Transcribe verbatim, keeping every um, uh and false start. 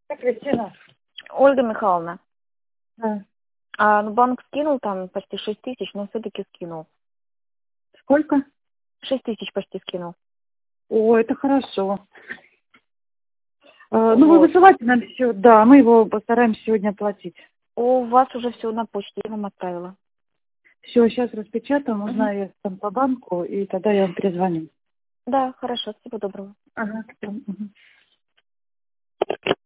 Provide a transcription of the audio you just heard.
Кристина. Ольга Михайловна, Да. а, ну банк скинул там почти шесть тысяч, но все-таки скинул. Сколько? Шесть тысяч почти скинул. О, это хорошо. А, ну, вы Вот. высылайте нам все, да, мы его постараемся сегодня оплатить. У вас уже все на почте, я вам отправила. Все, сейчас распечатаем, Мгм. узнаю там по банку, и тогда я вам перезвоню. Да, хорошо, всего доброго. Ага, всё, мгм.